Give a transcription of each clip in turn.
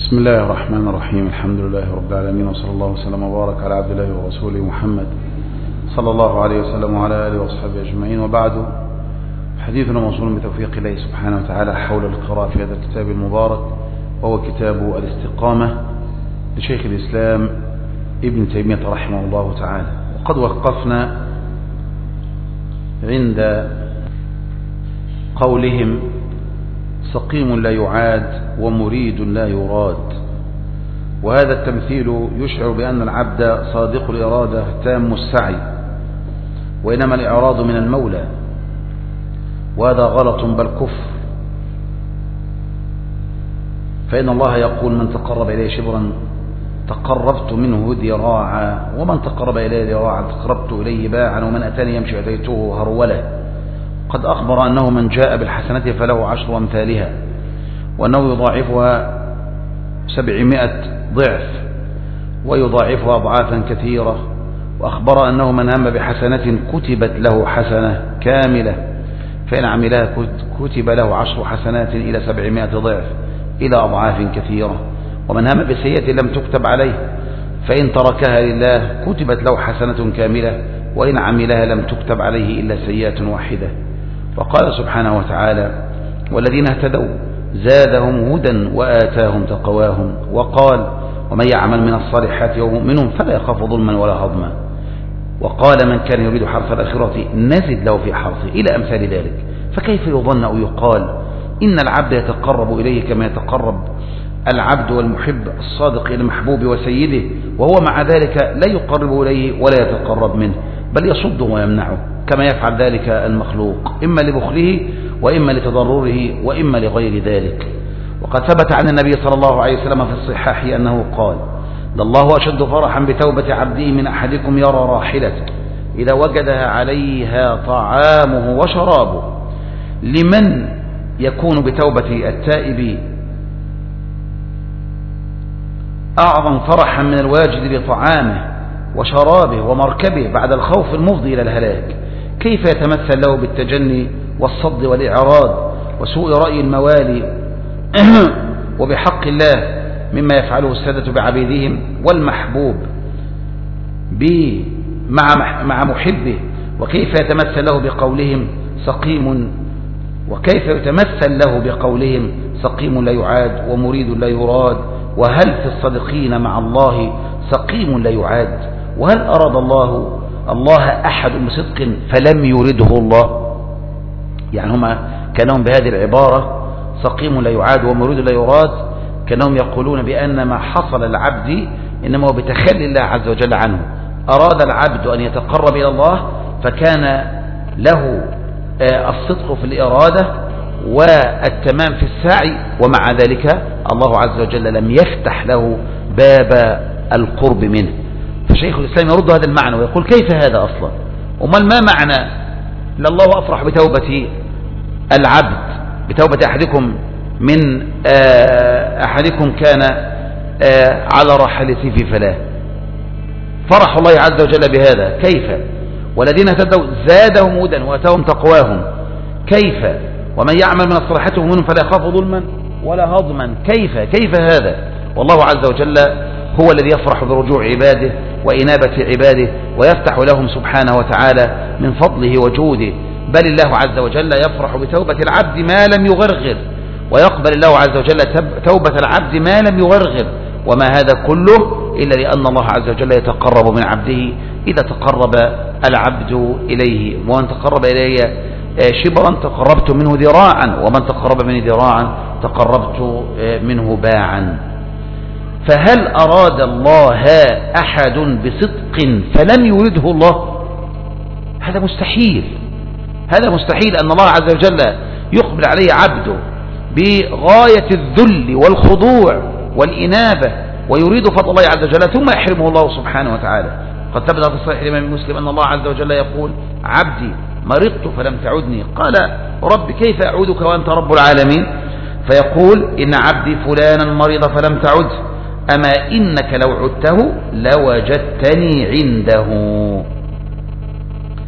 بسم الله الرحمن الرحيم. الحمد لله رب العالمين، وصلى الله وسلم وبارك على عبد الله ورسوله محمد صلى الله عليه وسلم وعلى آله وصحبه أجمعين. وبعد، حديثنا موصول بتوفيق الله سبحانه وتعالى حول القراءة في هذا الكتاب المبارك، وهو كتاب الاستقامة لشيخ الإسلام ابن تيمية رحمه الله تعالى. وقد وقفنا عند قولهم: سقيم لا يعاد ومريد لا يراد. وهذا التمثيل يشعر بأن العبد صادق الإرادة تام السعي، وإنما الإعراض من المولى، وهذا غلط بل كفر. فإن الله يقول: من تقرب إليه شبرا تقربت منه ذراعا، ومن تقرب إليه ذراعا تقربت إليه باعا، ومن أتاني يمشي أتيته هرولا. قد أخبر أنه من جاء بالحسنة فله 10 أمثالها، وأنه يضاعفها 700 ضعف، ويضاعفها أضعافا كثيرة. وأخبر أنه من هم بحسنة كتبت له حسنة كاملة، فإن عملها كتب له 10 حسنات إلى 700 ضعف إلى أضعاف كثيرة. ومن هم بسيئة لم تكتب عليه، فإن تركها لله كتبت له حسنة كاملة، وإن عملها لم تكتب عليه إلا سيئة واحدة. وقال سبحانه وتعالى: والذين اهتدوا زادهم هدى وآتاهم تقواهم. وقال: ومن يعمل من الصالحات وهو مؤمن فلا يخاف ظلما ولا هضما. وقال: من كان يريد حرث الآخرة نزد له في حرثه، إلى أمثال ذلك. فكيف يظن أو يقال إن العبد يتقرب إليه كما يتقرب العبد والمحب الصادق إلى المحبوب وسيده، وهو مع ذلك لا يقرب إليه ولا يتقرب منه، بل يصده ويمنعه كما يفعل ذلك المخلوق، إما لبخله وإما لتضرره وإما لغير ذلك. وقد ثبت عن النبي صلى الله عليه وسلم في الصحاح أنه قال: لله أشد فرحا بتوبة عبده من أحدكم يرى راحلته إذا وجدها عليها طعامه وشرابه. لمن يكون بتوبة التائب أعظم فرحا من الواجد لطعامه وشرابه ومركبه بعد الخوف المفضي إلى الهلاك؟ كيف يتمثل له بالتجني والصد والإعراض وسوء رأي الموالي وبحق الله مما يفعله السادة بعبيدهم والمحبوب مع محبه؟ وكيف يتمثل له بقولهم سقيم لا يعاد ومريد لا يراد؟ وهل في الصادقين مع الله سقيم لا يعاد؟ وهل أراد الله أحد بصدق فلم يرده الله؟ يعني هما كانوا بهذه العبارة سقيم لا يعاد ومريد لا يراد، كانوا يقولون بأن ما حصل العبد إنما هو بتخلي الله عز وجل عنه. أراد العبد أن يتقرب إلى الله فكان له الصدق في الإرادة والتمام في السعي، ومع ذلك الله عز وجل لم يفتح له باب القرب منه. فشيخ الإسلام يرد هذا المعنى ويقول: كيف هذا أصلا؟ وما معنى لله أفرح بتوبة العبد، بتوبة أحدكم كان على راحلته في فلاة؟ فرح الله عز وجل بهذا كيف؟ والذين اهتدوا زادهم هدى وآتاهم تقواهم كيف؟ ومن يعمل من الصالحات وهو مؤمن فلا يخاف ظلما ولا هضما كيف هذا؟ والله عز وجل هو الذي يفرح برجوع عباده وإنابة عباده، ويفتح لهم سبحانه وتعالى من فضله وجوده. بل الله عز وجل يفرح بتوبة العبد ما لم يغرغر، ويقبل الله عز وجل توبة العبد ما لم يغرغر. وما هذا كله إلا لأن الله عز وجل يتقرب من عبده إذا تقرب العبد إليه. ومن تقرب إلي شبرا تقربت منه ذراعا، ومن تقرب مني ذراعا تقربت منه باعا. فهل أراد الله أحد بصدق فلم يرده الله؟ هذا مستحيل. أن الله عز وجل يقبل عليه عبده بغاية الذل والخضوع والإنابة ويريد فضل الله عز وجل ثم يحرمه الله سبحانه وتعالى. قد ثبت في صحيح الإمام مسلم أن الله عز وجل يقول: عبدي مرضت فلم تعدني، قال: رب كيف أعودك وأنت رب العالمين؟ فيقول: إن عبدي فلانا مرض فلم تعد، أما إنك لو عدته لوجدتني عنده.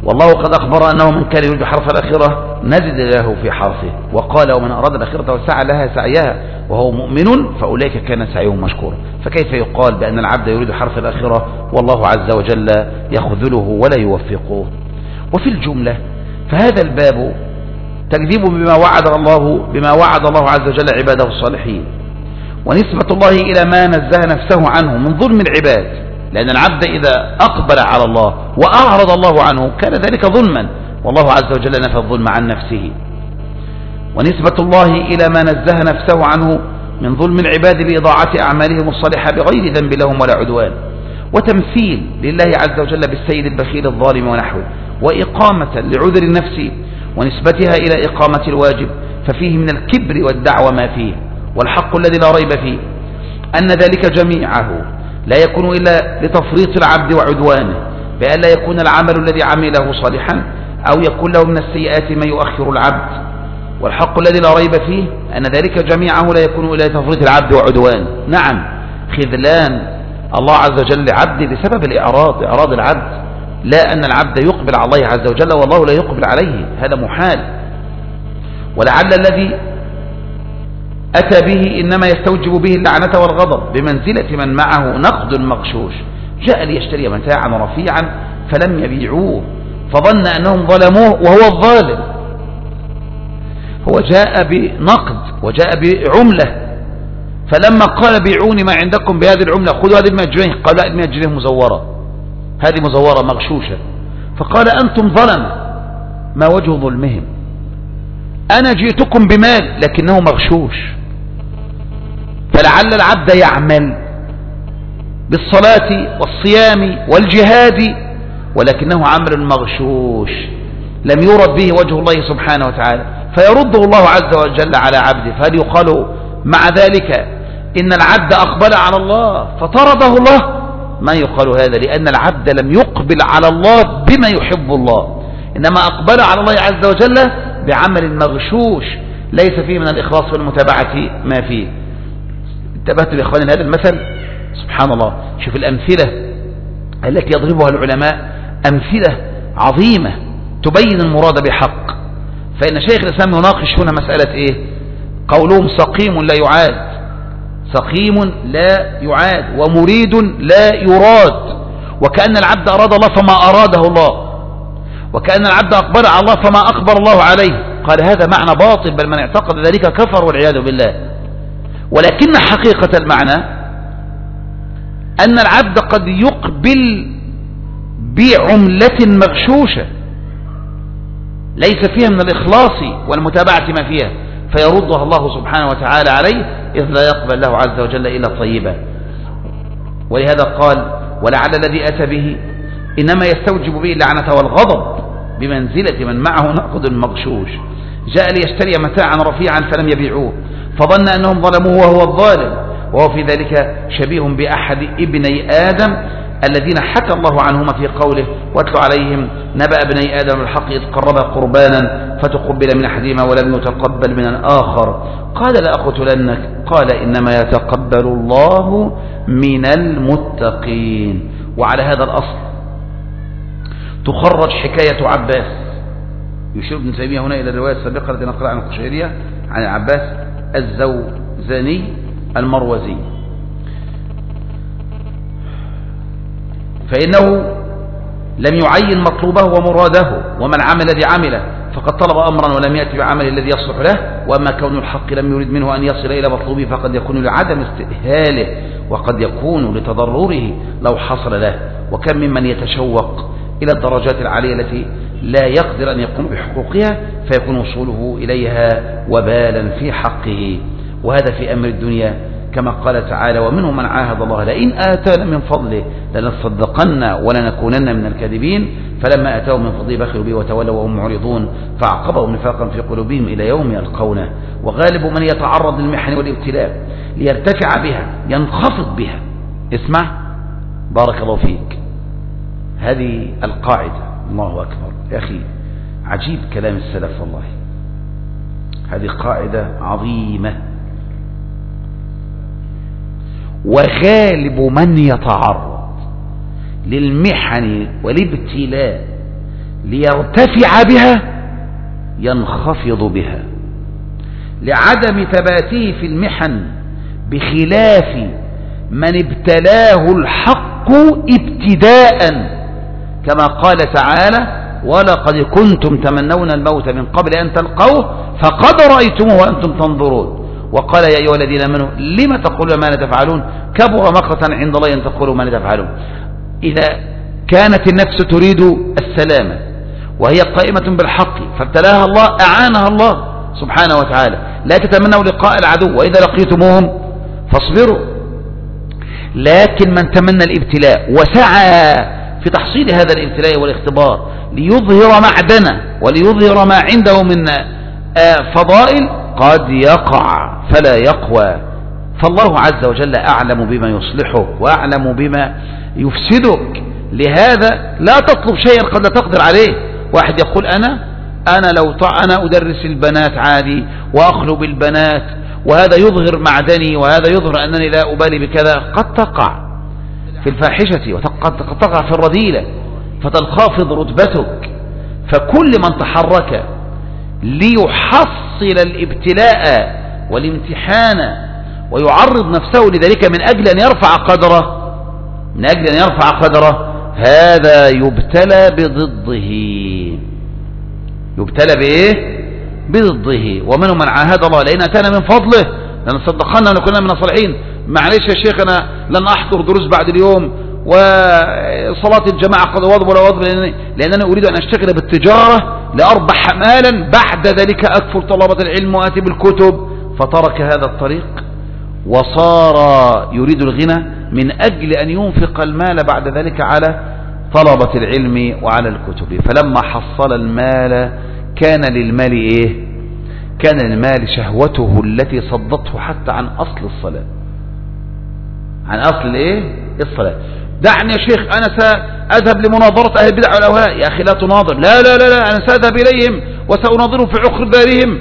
والله قد أخبر أنه من كان يريد حرث الآخرة نزد له في حرثه، وقال ومن أراد الآخرة وسعى لها سعيها وهو مؤمن فأولئك كان سعيهم مشكورا. فكيف يقال بأن العبد يريد حرث الآخرة والله عز وجل يخذله ولا يوفقه؟ وفي الجملة فهذا الباب تكذيب بما وعد الله عز وجل عباده الصالحين، ونسبة الله إلى ما نزه نفسه عنه من ظلم العباد، لأن العبد إذا أقبل على الله وأعرض الله عنه كان ذلك ظلما، والله عز وجل نفى الظلم عن نفسه. ونسبة الله إلى ما نزه نفسه عنه من ظلم العباد بإضاعة أعمالهم الصالحة بغير ذنب لهم ولا عدوان، وتمثيل لله عز وجل بالسيد البخيل الظالم ونحوه، وإقامة لعذر النفس ونسبتها إلى إقامة الواجب، ففيه من الكبر والدعوى ما فيه. والحق الذي لا ريب فيه أن ذلك جميعه لا يكون إلا لتفريط العبد وعدوانه، بأن لا يكون العمل الذي عمله صالحا أو يكون له من السيئات ما يؤخر العبد. والحق الذي لا ريب فيه أن ذلك جميعه لا يكون إلا لتفريط العبد وعدوانه. نعم، خذلان الله عز وجل لعبده بسبب إعراض العبد، لا أن العبد يقبل على الله عز وجل والله لا يقبل عليه، هذا محال. ولعل الذي أتى به إنما يستوجب به اللعنة والغضب بمنزلة من معه نقد مغشوش، جاء ليشتري متاعا رفيعا فلم يبيعوه فظن أنهم ظلموه وهو الظالم. هو جاء بنقد وجاء بعملة، فلما قال بيعوني ما عندكم بهذه العملة خذوا هذه 100 جنيه، قال لا 100 جنيه مزورة، هذه مزورة مغشوشة. فقال أنتم ظلم، ما وجه ظلمهم؟ أنا جئتكم بمال لكنه مغشوش. فلعل العبد يعمل بالصلاة والصيام والجهاد ولكنه عمل مغشوش لم يرد به وجه الله سبحانه وتعالى، فيرده الله عز وجل على عبده. فهل يقال مع ذلك إن العبد أقبل على الله فطرده الله؟ ما يقال هذا، لأن العبد لم يقبل على الله بما يحب الله، إنما أقبل على الله عز وجل بعمل مغشوش ليس فيه من الإخلاص والمتابعة ما فيه. انتبهتوا يا إخواني لهذا المثل؟ سبحان الله، شوف الأمثلة التي يضربها العلماء، أمثلة عظيمة تبين المراد بحق. فإن شيخ الإسلام يناقش هنا مسألة إيه؟ قولهم سقيم لا يعاد، سقيم لا يعاد ومريد لا يراد، وكأن العبد أراد الله فما أراده الله، وكأن العبد أقبل على الله فما أقبل الله عليه. قال هذا معنى باطل، بل من اعتقد ذلك كفر والعياذ بالله. ولكن حقيقة المعنى أن العبد قد يقبل بعملة مغشوشة ليس فيها من الإخلاص والمتابعة ما فيها، فيردها الله سبحانه وتعالى عليه، إذ لا يقبل له عز وجل إلا طيبا. ولهذا قال ولعل الذي أتى به إنما يستوجب به اللعنة والغضب بمنزلة من معه نقد مغشوش، جاء ليشتري متاعا رفيعا فلم يبيعوه فظن أنهم ظلموه وهو الظالم، وهو في ذلك شبيه بأحد ابني آدم الذين حكى الله عنهما في قوله واتل عليهم نبأ ابني آدم بالحق إذ قربا قربانا فتقبل من أحدهما ولم يتقبل من الآخر قال لأقتلنك قال إنما يتقبل الله من المتقين. وعلى هذا الأصل تخرج حكاية عباس. يشير ابن تيمية هنا إلى الرواية السابقة التي نقرأ عن القشيرية عن عباس الزوزاني المروزي، فإنه لم يعين مطلوبه ومراده وما العمل الذي عمله، فقد طلب أمرا ولم يأتي بعمل الذي يصلح له. وأما كون الحق لم يرد منه أن يصل إلى مطلوبه فقد يكون لعدم استئهاله وقد يكون لتضرره لو حصل له. وكم ممن يتشوق إلى الدرجات العالية التي لا يقدر أن يقوم بحقوقها فيكون وصوله إليها وبالا في حقه. وهذا في أمر الدنيا كما قال تعالى ومنهم من عاهد الله لئن آتانا من فضله لنصدقن ولنكونن من الكاذبين فلما آتاهم من فضله بخلوا به وتولوا وهم معرضون فعقبهم نفاقا في قلوبهم إلى يوم يلقونه. وغالب من يتعرض للمحن والابتلاء ليرتفع بها ينخفض بها. اسمع بارك الله فيك، هذه القاعدة. الله أكبر يا أخي، عجيب كلام السلف والله، هذه قاعدة عظيمة. وغالب من يتعرض للمحن والابتلاء ليرتفع بها ينخفض بها، لعدم ثباته في المحن، بخلاف من ابتلاه الحق ابتداء، كما قال تعالى: ولقد كنتم تمنون الموت من قبل أن تلقوه فقد رأيتموه وأنتم تنظرون. وقال: يا أيها الذين آمنوا لم تقولون ما لا تفعلون كبر مقتا عند الله أن تقولوا ما لا تفعلون. إذا كانت النفس تريد السلامة وهي قائمة بالحق فابتلاها الله أعانها الله سبحانه وتعالى. لا تتمنوا لقاء العدو وإذا لقيتموهم فاصبروا. لكن من تمنى الابتلاء وسعى في تحصيل هذا الابتلاء والاختبار ليظهر معدنه وليظهر ما عنده من فضائل قد يقع فلا يقوى. فالله عز وجل أعلم بما يصلحك وأعلم بما يفسدك. لهذا لا تطلب شيئا قد لا تقدر عليه. واحد يقول أنا أدرس البنات عادي وأخلو بالبنات وهذا يظهر معدني وهذا يظهر أنني لا أبالي بكذا. قد تقع في الفاحشة وقد تقع في الرذيلة فتنخفض رتبتك. فكل من تحرك ليحصل الابتلاء والامتحان ويعرض نفسه لذلك من أجل أن يرفع قدره هذا يبتلى بضده. ومنهم من عاهد الله لئن أتانا من فضله لنصدقن ونكون من الصالحين. معلش يا شيخ أنا لن أحضر دروس بعد اليوم وصلاة الجماعة قد واظب ولا واظب لأنني أريد أن أشتغل بالتجارة لأربح مالا بعد ذلك أكفر طلبة العلم وآتي بالكتب. فترك هذا الطريق وصار يريد الغنى من أجل أن ينفق المال بعد ذلك على طلبة العلم وعلى الكتب. فلما حصل المال كان للمال شهوته التي صدته حتى عن أصل الصلاة. الصلاة. دعني يا شيخ أنا سأذهب لمناظرة أهل البدع والأهواء. يا أخي لا تناظر. لا أنا سأذهب إليهم وسأناظرهم في عقر دارهم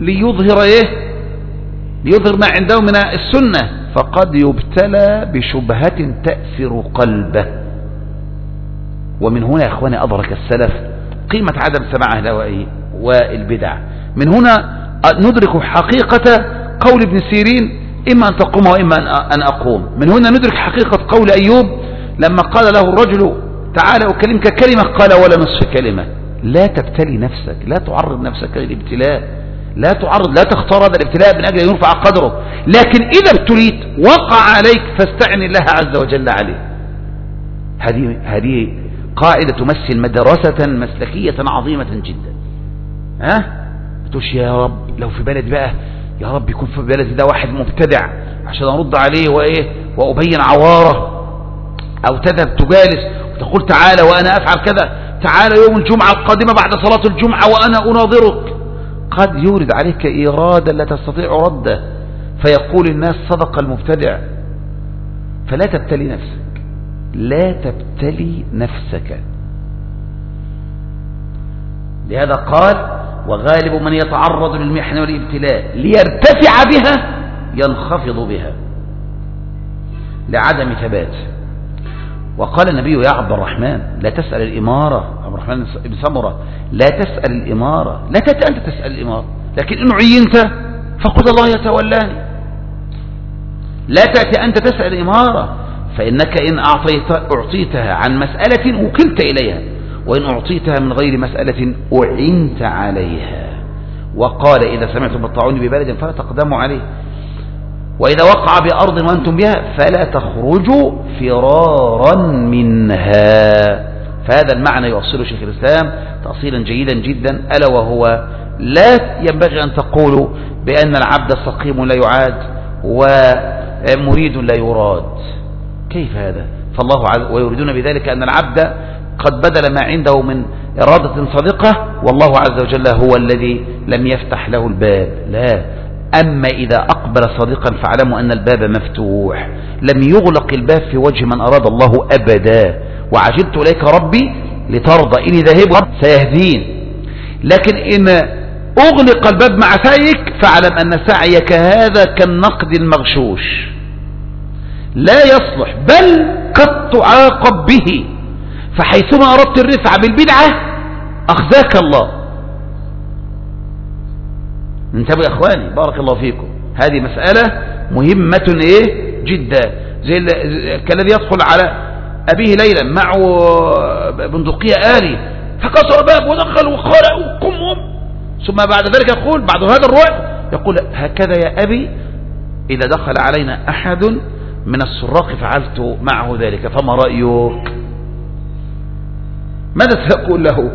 ليظهر ما عنده من السنة. فقد يبتلى بشبهة تأثر قلبه. ومن هنا يا أخواني أدرك السلف قيمة عدم سماع الهواء والبدع. من هنا ندرك حقيقة قول ابن سيرين إما أن تقوم وإما أن أقوم. من هنا ندرك حقيقة قول أيوب لما قال له الرجل تعالى أكلمك كلمة قال ولا نصف كلمة. لا تبتلي نفسك، لا تعرض نفسك للابتلاء، لا تختار هذا الابتلاء من أجل يرفع قدره. لكن إذا ابتليت وقع عليك فاستعن الله عز وجل عليه. هذه قاعدة تمثل مدرسة مسلكية عظيمة جدا. بتقولش يا رب لو في بلد بقى يا رب يكون في بلدي ده واحد مبتدع عشان أرد عليه وأبين عواره. أو تذهب تجالس وتقول تعالى وأنا أفعل كذا، تعالى يوم الجمعة القادمة بعد صلاة الجمعة وأنا أناظرك. قد يورد عليك إيرادا لا تستطيع رده فيقول الناس صدق المبتدع. فلا تبتلي نفسك. لهذا قال وغالب من يتعرض للمحن والابتلاء ليرتفع بها ينخفض بها لعدم ثبات. وقال النبي يا عبد الرحمن لا تسأل الإمارة. عبد الرحمن بن سمرة لا تسأل الإمارة، لا تأتي أنت تسأل الإمارة، لكن إن عينت فقل الله يتولاني. لا تأتي أنت تسأل الإمارة فإنك إن أعطيتها عن مسألة وكلت إليها وإن أعطيتها من غير مسألة أعنت عليها. وقال إذا سمعتم بالطاعون ببلد فلا تقدموا عليه وإذا وقع بأرض وأنتم بها فلا تخرجوا فرارا منها. فهذا المعنى يؤصله شيخ الإسلام تأصيلا جيدا جدا، ألا وهو لا ينبغي أن تقولوا بأن العبد السقيم لا يعاد ومريد لا يراد. كيف هذا؟ فالله عز ويريدون بذلك أن العبد قد بدل ما عنده من إرادة صادقة والله عز وجل هو الذي لم يفتح له الباب. لا، أما إذا أقبل صادقا فاعلموا أن الباب مفتوح، لم يغلق الباب في وجه من أراد الله أبدا. وعجلت إليك ربي لترضى إني ذاهب سيهدين. لكن إن أغلق الباب مع سعيك فاعلم أن سعيك هذا كالنقد المغشوش لا يصلح، بل قد تعاقب به. فحيثما أردت الرفع بالبدعة أخزاك الله. انتبهوا يا إخواني بارك الله فيكم، هذه مسألة مهمة جدا. زي كالذي يدخل على أبيه ليلا معه بندقية آلي فكسر الباب ودخل وخلع وقم، ثم بعد ذلك يقول بعد هذا الرعب يقول هكذا يا أبي إذا دخل علينا أحد من السراق فعلت معه ذلك، فما رأيك؟ ماذا سيقول له؟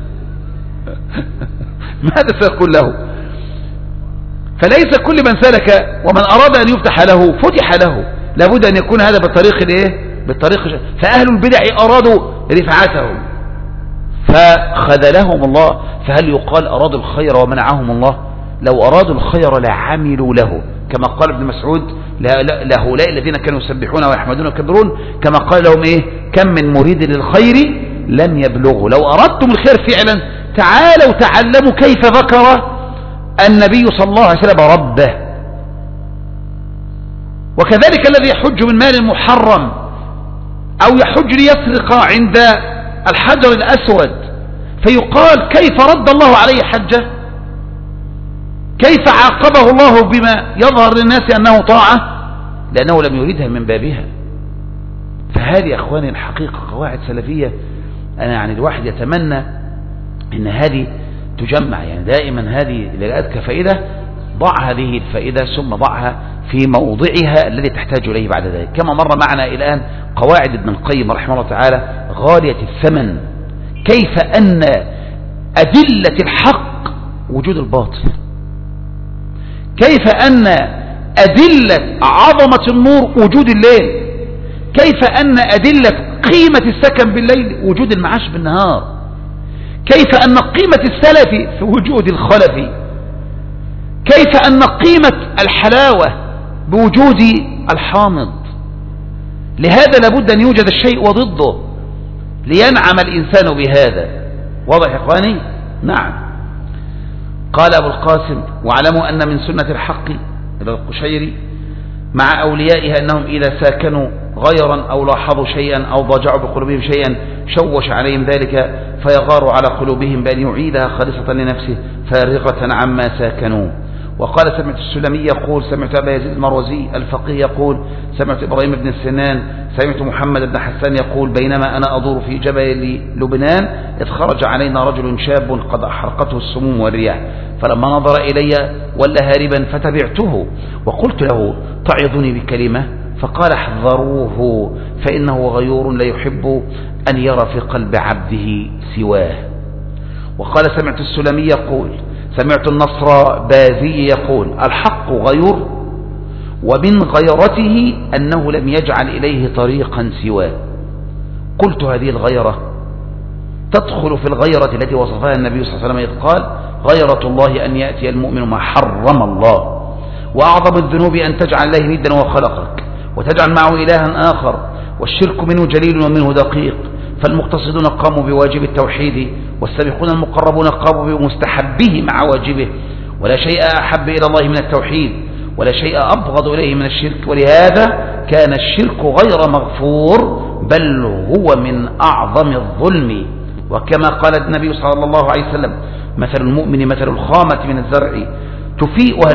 ماذا سيقول له؟ فليس كل من سلك ومن أراد أن يفتح له فتح له، لابد أن يكون هذا بالطريق. فأهل البدع أرادوا رفعتهم فخذلهم الله، فهل يقال أرادوا الخير ومنعهم الله؟ لو أرادوا الخير لعملوا له، كما قال ابن مسعود لهؤلاء الذين كانوا يسبحون ويحمدون ويكبرون، كما قال لهم كم من مريد للخير لم يبلغوا. لو أردتم الخير فعلا تعالوا تعلموا كيف ذكر النبي صلى الله عليه وسلم ربه. وكذلك الذي يحج من مال محرم أو يحج ليسرق عند الحجر الأسود فيقال كيف رد الله عليه حجه، كيف عاقبه الله بما يظهر للناس أنه طاعة، لأنه لم يريدها من بابها. فهذه أخواني الحقيقة قواعد سلفية، أنا يعني الواحد يتمنى أن هذه تجمع، يعني دائما هذه للآت كفائدة، ضع هذه الفائدة ثم ضعها في موضعها الذي تحتاج إليه بعد ذلك. كما مر معنا الآن قواعد ابن القيم رحمه الله تعالى غالية الثمن، كيف أن أدلة الحق وجود الباطل، كيف أن أدلة عظمة النور وجود الليل، كيف أن أدلة قيمة السكن بالليل وجود المعاش بالنهار، كيف أن قيمة السلف في وجود الخلف، كيف أن قيمة الحلاوة بوجود الحامض. لهذا لابد أن يوجد الشيء وضده لينعم الإنسان بهذا. واضح يا إخواني؟ نعم. قال أبو القاسم واعلموا أن من سنة الحق إلى القشيري مع أوليائها أنهم إذا ساكنوا غيرا أو لاحظوا شيئا أو ضجعوا بقلوبهم شيئا شوش عليهم ذلك فيغار على قلوبهم بأن يعيدها خالصة لنفسه فارغة عما ساكنوا. وقال سمعت السلمي يقول سمعت أبا يزيد المروزي الفقيه يقول سمعت إبراهيم بن السنان سمعت محمد بن حسان يقول بينما أنا أدور في جبل لبنان إذ خرج علينا رجل شاب قد أحرقته السموم والرياح فلما نظر إلي ولا هاربا فتبعته وقلت له تعظني بكلمة فقال احذروه فإنه غيور لا يحب أن يرى في قلب عبده سواه. وقال سمعت السلمي يقول سمعت النصر بازي يقول الحق غيور ومن غيرته أنه لم يجعل إليه طريقا سواه. قلت هذه الغيرة تدخل في الغيرة التي وصفها النبي صلى الله عليه وسلم إذ قال غيرة الله أن يأتي المؤمن ما حرم الله وأعظم الذنوب أن تجعل الله ندا وخلقك وتجعل معه إلها آخر والشرك منه جليل ومنه دقيق فالمقتصدون قاموا بواجب التوحيد والسابقون المقربون قاموا بمستحبه مع واجبه ولا شيء أحب إلى الله من التوحيد ولا شيء أبغض إليه من الشرك ولهذا كان الشرك غير مغفور بل هو من أعظم الظلم. وكما قال النبي صلى الله عليه وسلم مثل المؤمن مثل الخامة من الزرع تفيئها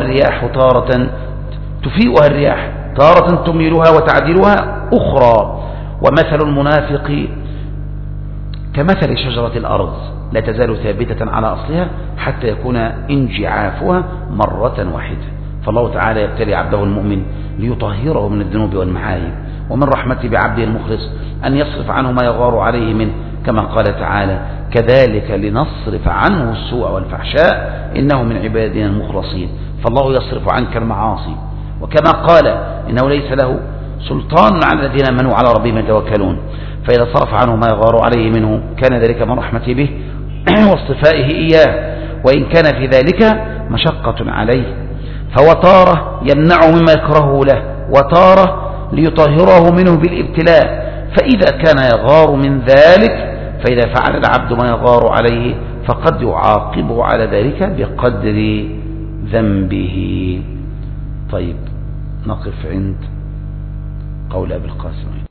الرياح تارة تميلها وتعدلها أخرى ومثل المنافق كمثل شجرة الأرض لا تزال ثابتة على أصلها حتى يكون انجعافها مرة واحدة. فالله تعالى يبتلي عبده المؤمن ليطهره من الذنوب والمعايب ومن رحمته بعبده المخلص أن يصرف عنه ما يغار عليه منه كما قال تعالى كذلك لنصرف عنه السوء والفحشاء إنه من عبادنا المخلصين. فالله يصرف عنك المعاصي وكما قال إنه ليس له سلطان على الذين آمنوا على ربهم يتوكلون فإذا صرف عنه ما يغار عليه منه كان ذلك من رحمته به واصطفائه إياه وإن كان في ذلك مشقة عليه فهو تارة يمنعه مما يكرهه له وتارة ليطهره منه بالابتلاء فإذا كان يغار من ذلك فإذا فعل العبد ما يغار عليه فقد يعاقبه على ذلك بقدر ذنبه. طيب نقف عند قول أبي القاسم.